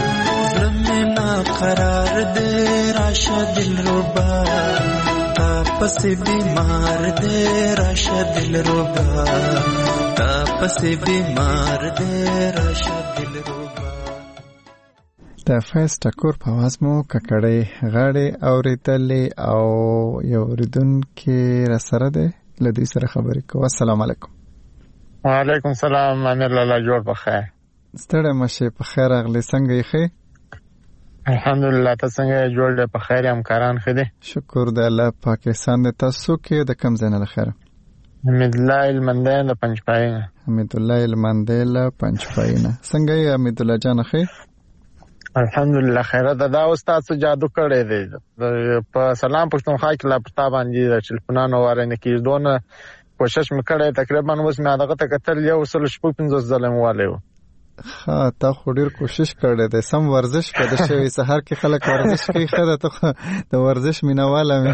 زلمنا قرار دے راشا دل ربا تا پس بیمار دے راشا دل ربا تا پس بیمار دے راشا دل ربا د فیس ټکور په आवाज مو ککړې غاړې اورېدلې او یو ریدونکو را سره ده لدی سره خبرې کوم. السلام علیکم. وعلیکم السلام. امیر لاله جوړ په خیر. ستړی مشه په خیر اغلی څنګه یې خې؟ الحمدلله. تاسو څنګه جوړ دې په خیر هم کاران خدي؟ شکر د الله. پاکستان د تاسو کې د کم ځای نه خیر؟ حمید الله المندین د پنځپاینه. حمید الله المندین پنځپاینه. څنګه یې حمید الله جان خې؟ الحمدلله خیره ده. دا استاد څه جادو کړی دی په سلام پښتونخوا کې لا پتا باندې د ټلیفونانو وارنه کې دونه کوشش وکړې تقریبا اوس مې دغه ته کتل یو سل شپږ 50 ظلم والے و. ها تا خو ډیر کوشش کړی دی. سم ورزش کړی شوی سحر کې خلک ورزش کوي. خدای ته د ورزش مینواله مې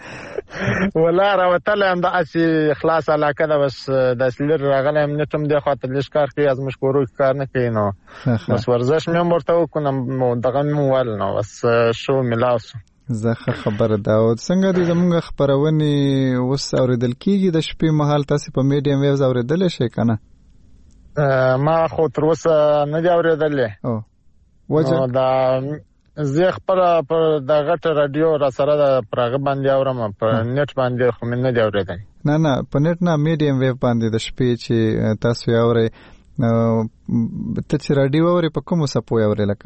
ولا راوتل هم د اسی اخلاص علاقه ده. بس د اصلیر راغله هم نتم دی خاطر لږ کار کوي از مشکورو کار نه کوي نو بس ورزش مې مرته وکم دغه موال نو بس شو ملاوس زه خبره دا او څنګه دې زموږ خبرونه وس اوریدل کیږي د شپې مهال تاسو په میډیم ویوز اوریدل شي کنه؟ ما خو تر اوسه نه دی اوریدلې. او وجه دا زه خپل پر د غټ رادیو را سره د پرغه باندې اورم په نت باندې خو مې نه دی اوریدل. نه په نت نه میډیم ویو باندې د شپې چې تاسو یې اوري ته چې رادیو اوري په کومه سپو اوري لکه؟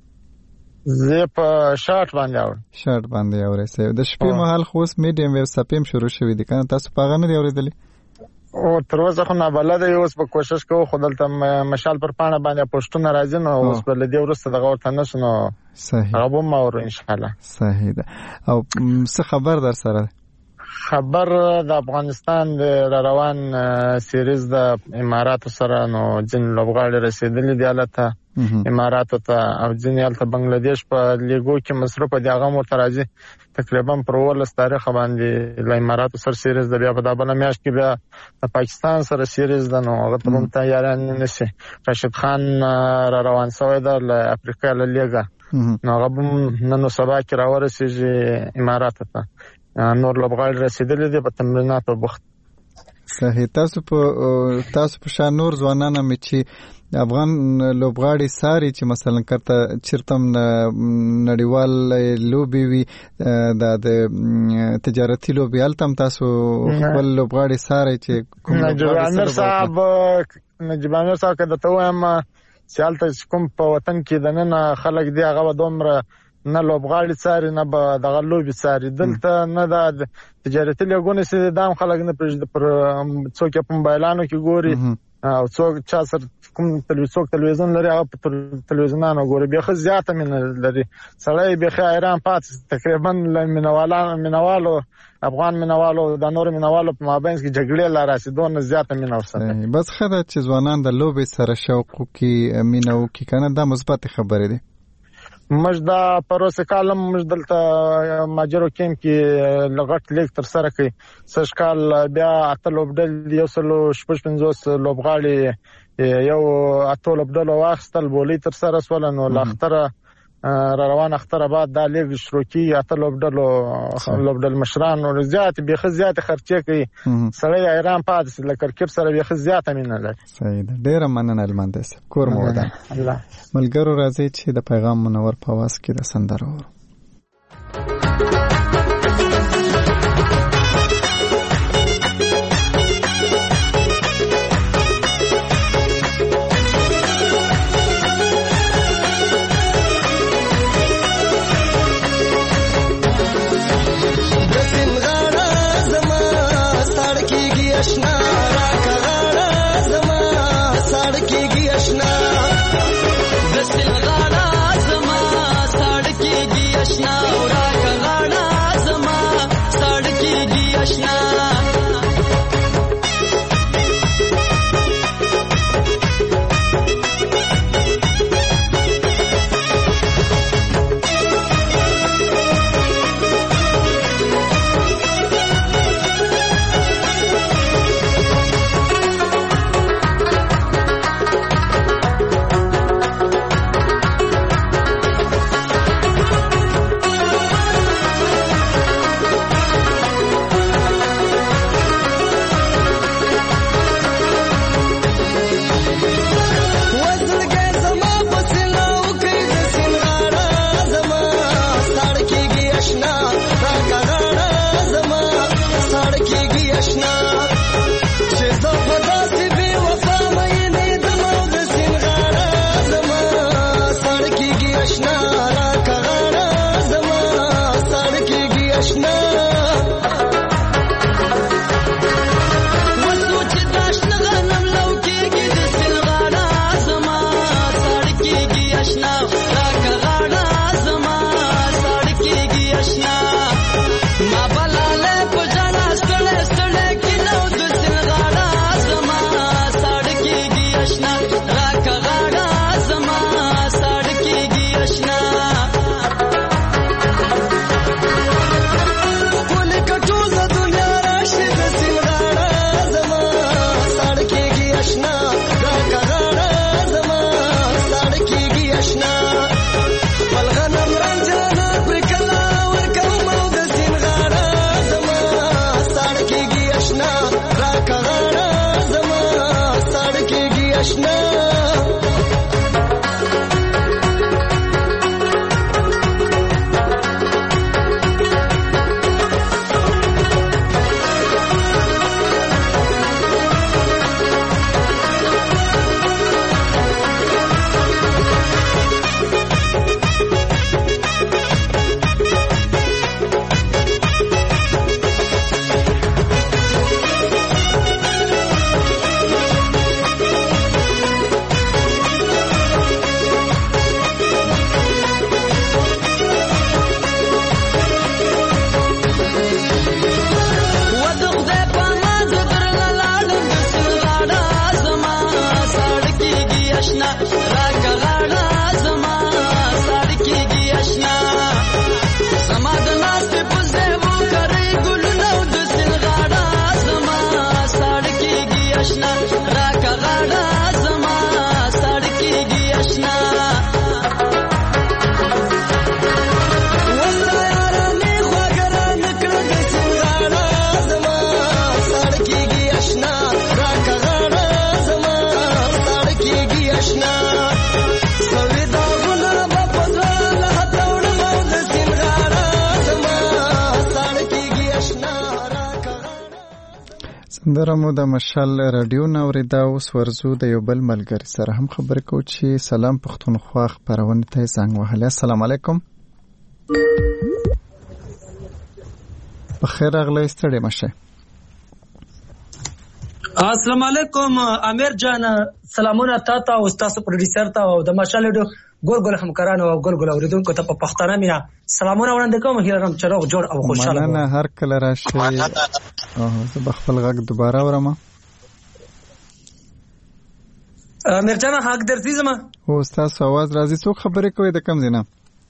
زه په شارټ باندې اورم. شارټ باندې اوري سه د شپې مهال خو میډیم ویو سپیم شروع شوی دی کنه؟ تاسو په غنه دی اوریدلی؟ او تر اوسه خو نه بلد اوس په کوشش کوو خو دلته مشال پر پاڼه باندې پښتون راځي نو اوس په لدی ورسته دغه ورته نشو. صحیح. هغه مو اور ان شاء الله. صحیح ده. او څه خبر در سره؟ خبر د افغانستان د روان سیریز د اماراتو سره نو جن لوبغاړي رسیدلې دی البته اماراتو ته او جن یالته بنگلاديش په لیګو کې مصرف دی هغه مرتراځي تقریبا پر 18 تاریخ باندې د اماراتو سره سیریز د بیا په دابنه میاشت کې بیا د پاکستان سره سیریز د نو هغه ته هم تیاران نشي. راشد خان را روان شوی د افریقا لیګا نو هغه نن سبا کې راورسېږي اماراتو ته. نور لوبغاړي رسیدلې دي په تمریناتو بوخت. صحیح. تاسو په شان نور ځوانانه مې چې افغان لوبغاړي ساري چې مثلا کته چرتم نړیوال لوبي وي د تجارتي لوبي التم تاسو خپل لوبغاړي ساري چې کوم نجیبانر صاحب کده ته وایم سیالته کوم په وطن کې د نن خلک دی هغه دومره نه لوبغاړي ساري نه به دغه لوبي ساري دلته نه د تجارتي لګونه سي دام خلک نه پر څوک په موبایلانو کې ګوري او څوک چا سره کوم تلویزیون لري هغه په تلویزیونانو ګوري. بیا خو زیاته من لري سړی بیا ایران پات تقریبا مینوالو افغان مینوالو د نور مینوالو په مابین کې جګړې لا راسي دون زیاته مینه ورسره. بس خدای چې ځوانان د لوبي سره شوق کوي مینه وکي کنه دا مثبت خبره ده. موږ دا پروسه کالم موږ دلته ماجرو کیم کې لغټ لیک تر سره کوي سږ کال بیا اته لوبډل یو سلو شپږ 50 لوبغاړي یو اته لوبډل واخستل بولی تر سره سول نو لاختره روان اختر بعد دا لیگ شروع کی اته لوبډل مشران او زیات به زیات خرچه کوي سړی ایران پاتې لکه کرکټ سره به زیات امینه لري صحیح ده ډیر مننه المهندس کور مو ودان ملګرو راځي چې د پیغام منور په واس کې د سندره ورو درمو د مشال رادیو نوریدا اوس ورزو د یو بل ملګری سره هم خبرې کوو چې سلام پښتونخوا خبرونه ته زنګ وهلی. السلام علیکم. بخیر راغلی ستړي مشه. السلام علیکم امیر جان، سلامونه تاته او تاسو پروډوسر ته او د مشال رادیو ګل همکارانو او ګل اوریدونکو ته په پښتانه مینا سلامونه وړاندې کوم. هیرم چروغ جوړ او خوشاله مننه. هر کله راشي زه بخپل غږ دوباره ورم. امیر جان حق درځي زما او تاسو आवाज راځي. څوک خبرې کوي د کوم ځای نه؟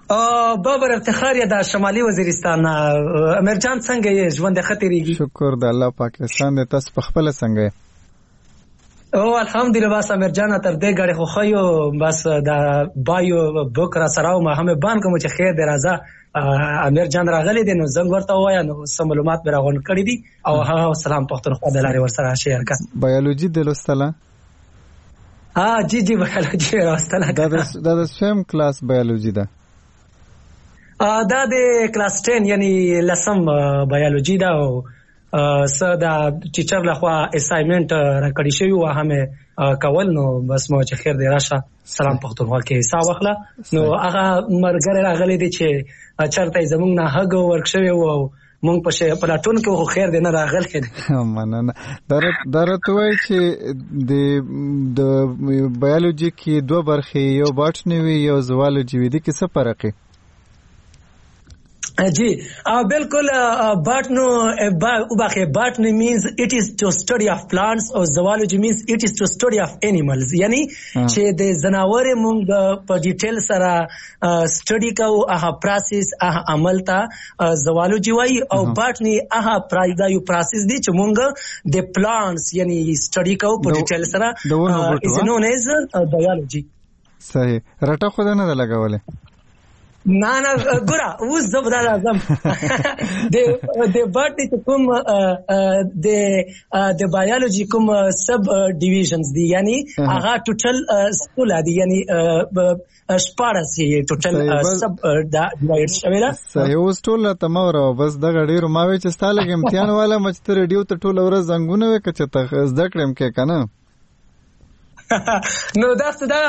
بابر افتخار یا د شمالي وزیرستان امیر جان څنګه یې ژوند ښه تیریږي؟ شکر د الله پاکستان د تاسو په خپل څنګه او الحمدلله بس امیر جان تر دې غړي خو خيو بس د بایو بکرا سراو ما هم بان کوم چې خیر دی راځه امیر جان راغلی دی نو زنګ ورته وایا نو سم معلومات به راغون کړی دي او هغه سلام پښتونخوا د لارې ورسره شیر کړ. بایولوژي د لوستله جی بایولوژي راستله دا د سیم کلاس بایولوژي ده دا د کلاس 10 یعنی لسم بایولوژي ده او س دا ټیچر لخوا اسایمنت راکړی شوی و هم کول نو بس مو چې خیر دی راشه سلام پښتونخوا کې حساب واخله نو هغه مرګره راغلی دی چې چرته زمونږ نه هغه ورک شوی و مونږ په پلاټون کې خو خیر دی نه راغلی دی مننه درته وای چې د بایولوژي کې دوه برخې یو باټنی وي یو زوالوجي وي د کې څه فرق دی؟ جی بالکل botany means it is to study of plants or zoology means it is to study of animals یعنی چې د زناور مونږ په ډیټیل سره سټڈی کوو هغه پروسس هغه عمل ته zoology وایي او botany هغه یو پروسس دی چې مونږ د plants یعنی سټڈی کوو په ډیټیل سره is known as biology. صحیح رټه خو نه لګولې نه ګوره اوس زبر اعظم د بټنی کوم د بایولوژي کوم سب ډیویژنز دي یعنی هغه ټوټل سکول دي یعنی شپارس یې ټوټل سب ډیوایډ شوی دا صحیح اوس ټول ته مور بس د غډیر ماوي چې ستاله امتحان والا مچ ریډیو ته ټول ورځ زنګونه وکړه ته زده کړم کې کنه نو دا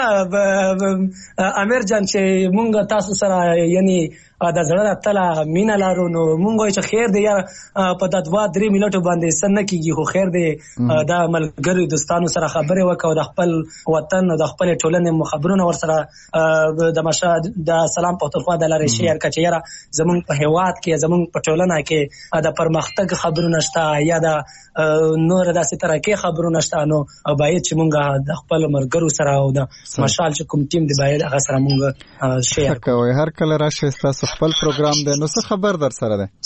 امیر جان چې مونږ تاسو سره یعنی د زړه تله مینا لارو نو مونږ چې خیر دی یا په د 2-3 منټو باندې سن کیږي خو خیر دی دا ملګری دوستانو سره خبرې وکاو د خپل وطن د خپل ټولنې خبرونه ور سره د ماشه د سلام پښتونخوا د لارې شیر کچې یاره زمونږ په هیواد کې زمونږ په ټولنه کې د پرمختګ خبرونه شته یا د نور داسې ترکه خبرونه شته نو باید چې مونږ د خپل مرګرو سره او د مشال چې کوم ټیم دی باید هغه سره مونږ شیر کوو هر کله راشي تاسو خپل پروګرام دی نو څه خبر در سره ده؟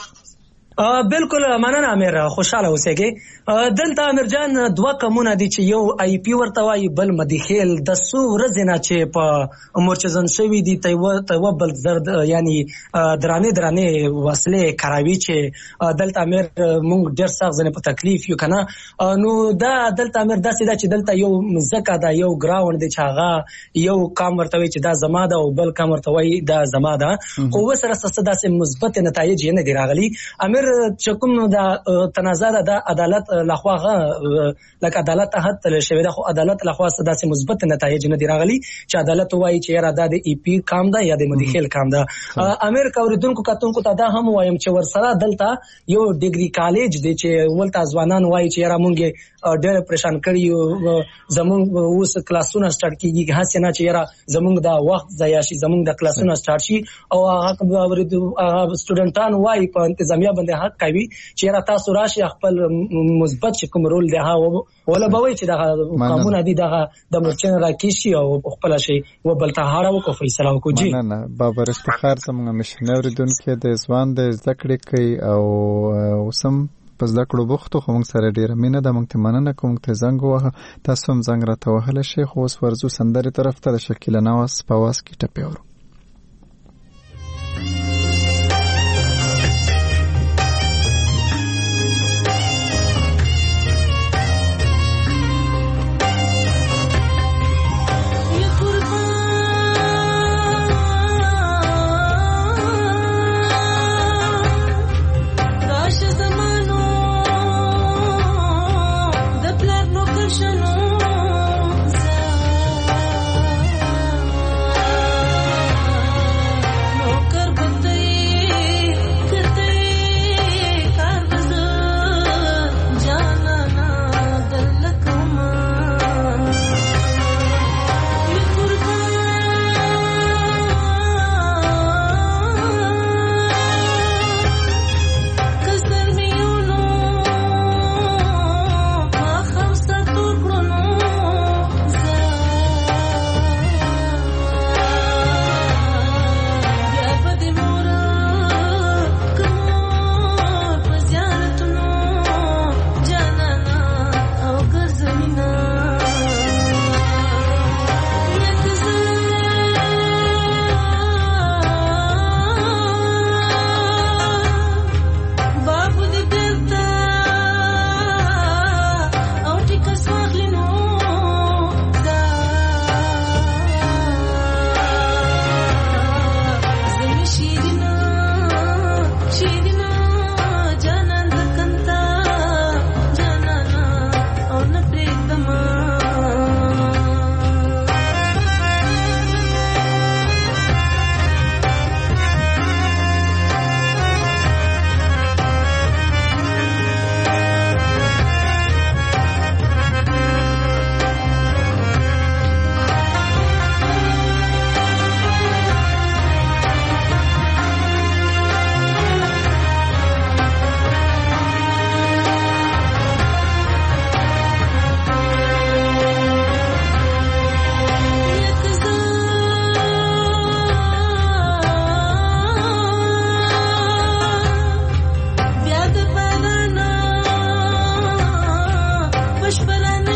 بالکل مننه امیر خوشاله اوسئ دلته امیر جان دوه کمونه دي چې یو آی پی ورته وایي بل مدیخیل د څو ورځې نه چې په مورچزن شوي دي ته بل زرد یعنی درانې وسلې کاروي چې دلته امیر مونږ ډېر سخت ځنې په تکلیف یو کنه نو دا دلته امیر داسې ده چې دلته یو مځکه ده یو ګراوند دی چې هغه یو کام ورته وایي چې دا زما ده او بل کام ورته وایي دا زما ده خو وسره څه داسې مثبت نتایج یې نه دي راغلي امیر چې کوم د تنازع د عدالت لخوا لکه عدالت حد تل شوی د خو عدالت لخوا داسې مثبت نتایج نه دی راغلي چې عدالت وایي چې یاره دا د ای پی کام ده یا د مدیخیل کام ده امیر کوریدونکو کتونکو ته دا هم وایم چې ورسره دلته یو ډیګري کالج دی چې ولته ځوانان وایي چې یاره مونږ ډېر پریشان کړي زمونږ اوس کلاسونه سٹارټ کیږي هڅه نه چې یاره زمونږ د وخت ضایع شي زمونږ د کلاسونه سٹارټ شي او هغه سټوډنټان وایي په انتظامیه باندې حق کوي چې یاره تاسو راشي خپل مثبت کوم رول دی هغه ولا بوي چې دا قانون دي دا د مرچن راکشي او خپل شي و بل ته هاړه وکړي فیصله وکړي جی نه بابر افتخار څنګه مشنور دونکو د ځوان د ذکر کوي او سم پس دا کړو بوختو خو موږ سره ډیره مینه ده موږ ته مننه کوم ته زنګ وه تاسو هم زنګ راته وهله شي خو اوس ورزو سندرې طرف ته د شکیله نواز په واس کې ټپې ورو Shano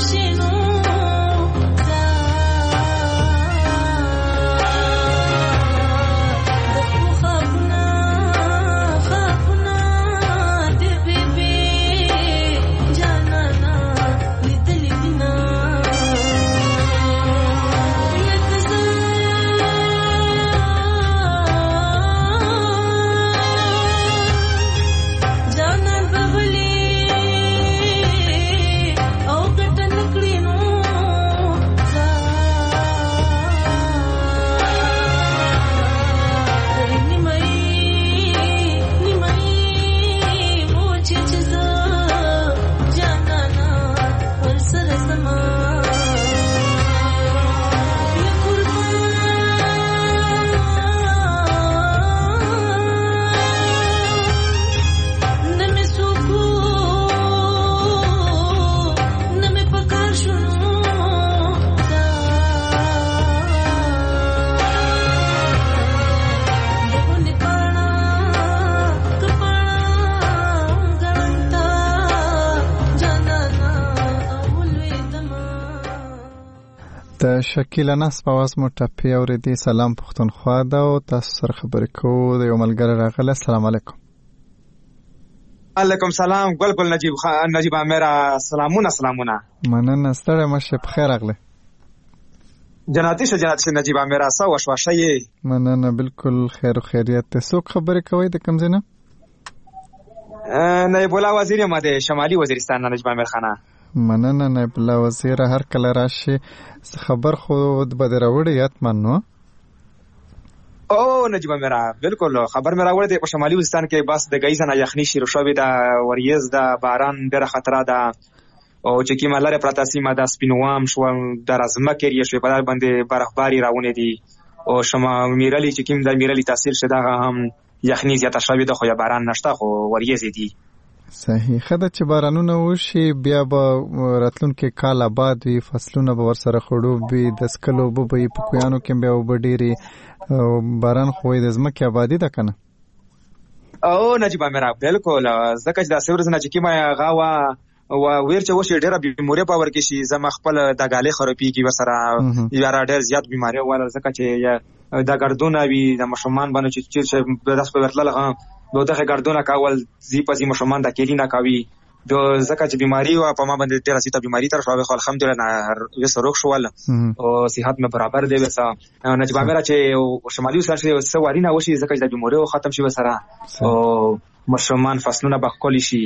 د شکیل انس په आवाज مو ټپي اورېدي. سلام پښتونخوا دا او تاسو سره خبرې کوو. د یو ملګری راغله. السلام علیکم. علیکم سلام. ګل نجیب امیر. سلامونه مننه. ستړی مشه. په خیر راغله. جناتی شه نجیب امیر. سا وشوشه یې. مننه. بالکل خیر و خیریت ته. څوک خبرې کوي د کوم ځای نه؟ نایب الله وزیر ما د شمالي وزیرستان نه نجیب امیر خانه. مننه نایب الله وزیر. هر کله راشي خبر خو به دراوړي یاتمن نو. او نجیب امیر بالکل خبر مې راوړی دی. په شمالي وزیرستان کې بس د ګیزه نه یخني شروع شوې ده. وریځ ده، باران ډېره خطره ده او چې کومه لاره پرته سیمه ده سپینوام شو د ځمکې ریې شوې په دغه باندې برفباري راونې دي او میرلي چې کوم د میرلي تاثیر شه دغه هم یخني زیاته شوې ده خو یا باران نشته خو وریځې دي. صحیح. خدای چې بارانونه وشي بیا به راتلونکي کال آباد وي، فصلونه به ورسره خړوب وي، د سکلو اوبه به په کویانو کې بیا اوبه ډېرې. باران خو د ځمکې آبادي ده که نه؟ او نجیب امیر بالکل ځکه چې داسې ورځ نه چې کومه هغه وه ویر چې وشي ډېره بیماري به ورکې شي. زما خپل د ګالۍ خرابېږي ورسره یاره ډېر زیات بیماري وله ځکه چې د ګردونه وي د ماشومان باندې چې چیرې داس په ورتلله نو دغه ګردونه کول زی په زی ماشومان د کېلی نه کوي ځکه چې بیماري وه په ما باندې ډېره زیاته بیماري تر شوه. خو الحمدلله ویسه روغ شول او صحت مې برابر دی. ویسه نجیب امیر چې شمالي وزیرستان کې څه واري نه وشي ځکه چې د بیماري ختم شي ورسره او ماشومان فصلونه به ښکلي شي.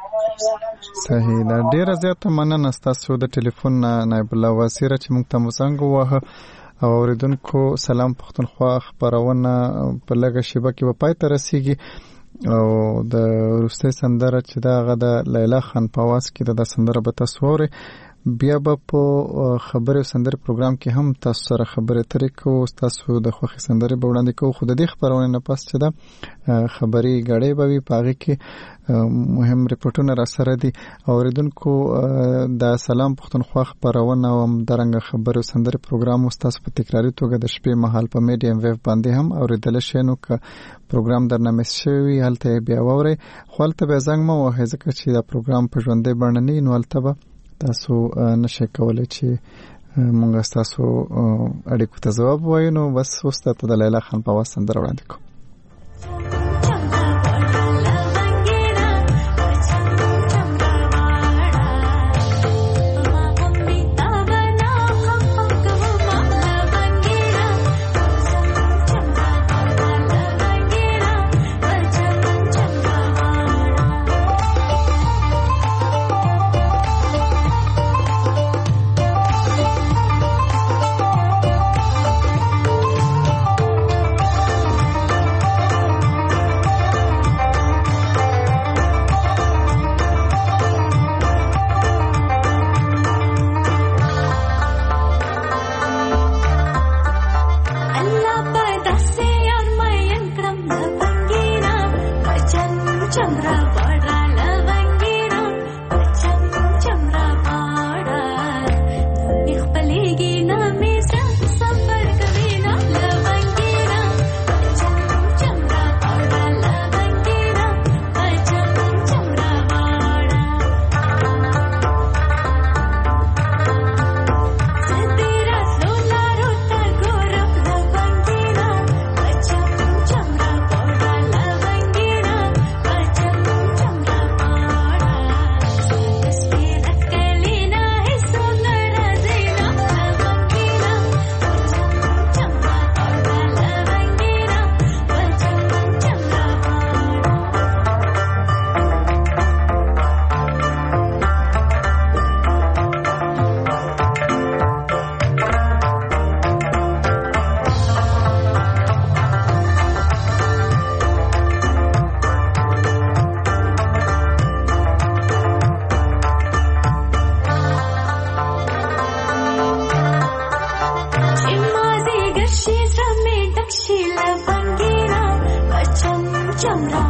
صحیح ده. ډېره زیاته مننه ستاسو د ټلیفون نایب الله وزیر چې موږ ته مو زنګ وواهه. او اوریدونکو سلام پښتونخوا خبرونه په لږه شیبه کې به پای ته رسیږي او د وروستۍ سندره چې دا هغه د لیلا خان په آواز کې د سندره به تاسو واورئ. بیا به په خبرې او سندرې پروګرام کې هم تاسو سره خبرې اترې کوو. تاسو د خوښې سندرې به وړاندې کوو. خو د دې خبرونې نه پس چې ده خبرې ګړۍ به وي، په هغې کې مهم ریپورټونه را سره دي. اوریدونکو د سلام پښتونخوا خبرونه او همدارنګه خبرې او سندرې پروګرام ستاسو په تکراري توګه د شپې مهال په میډیم ویو باندې هم اوریدلی شئ. نو که پروګرام درنه مس شوی وي هلته یې بیا واورئ. خو هلته بیا زنګ مه وهئ ځکه چې دا پروګرام په ژوندۍ بڼه نه وي نو هلته به تاسو نشئ کولی چې مونږ ستاسو اړیکو ته ځواب ووایو. نو بس اوس ته د لیلا خان په آواز سندره وړاندې کوو. چمرا